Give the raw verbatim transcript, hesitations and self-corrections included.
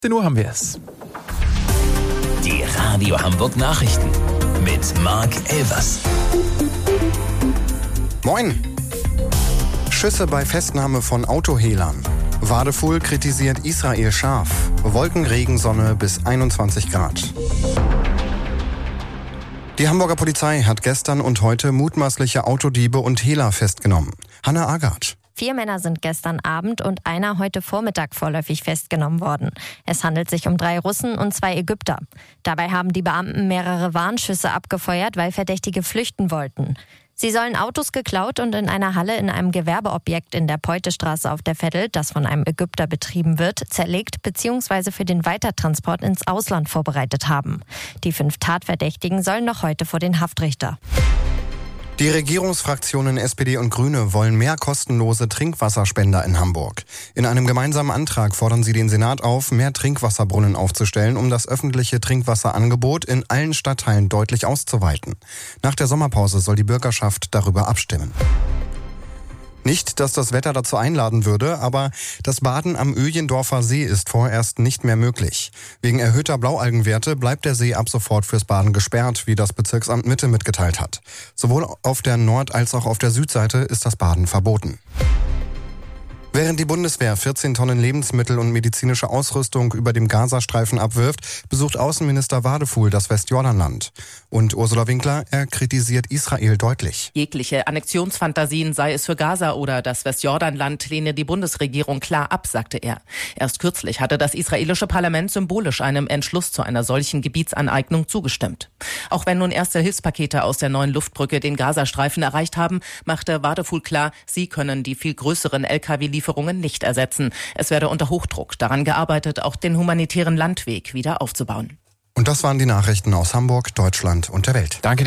zehn Uhr haben wir es. Die Radio Hamburg Nachrichten mit Marc Elvers. Moin! Schüsse bei Festnahme von Autohehlern. Wadefuhl kritisiert Israel scharf. Wolkenregensonne bis einundzwanzig Grad. Die Hamburger Polizei hat gestern und heute mutmaßliche Autodiebe und Hehler festgenommen. Hanna Agard. Vier Männer sind gestern Abend und einer heute Vormittag vorläufig festgenommen worden. Es handelt sich um drei Russen und zwei Ägypter. Dabei haben die Beamten mehrere Warnschüsse abgefeuert, weil Verdächtige flüchten wollten. Sie sollen Autos geklaut und in einer Halle in einem Gewerbeobjekt in der Peutestraße auf der Veddel, das von einem Ägypter betrieben wird, zerlegt bzw. für den Weitertransport ins Ausland vorbereitet haben. Die fünf Tatverdächtigen sollen noch heute vor den Haftrichter. Die Regierungsfraktionen S P D und Grüne wollen mehr kostenlose Trinkwasserspender in Hamburg. In einem gemeinsamen Antrag fordern sie den Senat auf, mehr Trinkwasserbrunnen aufzustellen, um das öffentliche Trinkwasserangebot in allen Stadtteilen deutlich auszuweiten. Nach der Sommerpause soll die Bürgerschaft darüber abstimmen. Nicht, dass das Wetter dazu einladen würde, aber das Baden am Öjendorfer See ist vorerst nicht mehr möglich. Wegen erhöhter Blaualgenwerte bleibt der See ab sofort fürs Baden gesperrt, wie das Bezirksamt Mitte mitgeteilt hat. Sowohl auf der Nord- als auch auf der Südseite ist das Baden verboten. Während die Bundeswehr vierzehn Tonnen Lebensmittel und medizinische Ausrüstung über dem Gazastreifen abwirft, besucht Außenminister Wadefuhl das Westjordanland. Und Ursula Winkler, er kritisiert Israel deutlich. Jegliche Annexionsfantasien, sei es für Gaza oder das Westjordanland, lehne die Bundesregierung klar ab, sagte er. Erst kürzlich hatte das israelische Parlament symbolisch einem Entschluss zu einer solchen Gebietsaneignung zugestimmt. Auch wenn nun erste Hilfspakete aus der neuen Luftbrücke den Gazastreifen erreicht haben, machte Wadefuhl klar, sie können die viel größeren L K W-Lieferungen nicht ersetzen. Es werde unter Hochdruck daran gearbeitet, auch den humanitären Landweg wieder aufzubauen. Und das waren die Nachrichten aus Hamburg, Deutschland und der Welt. Danke.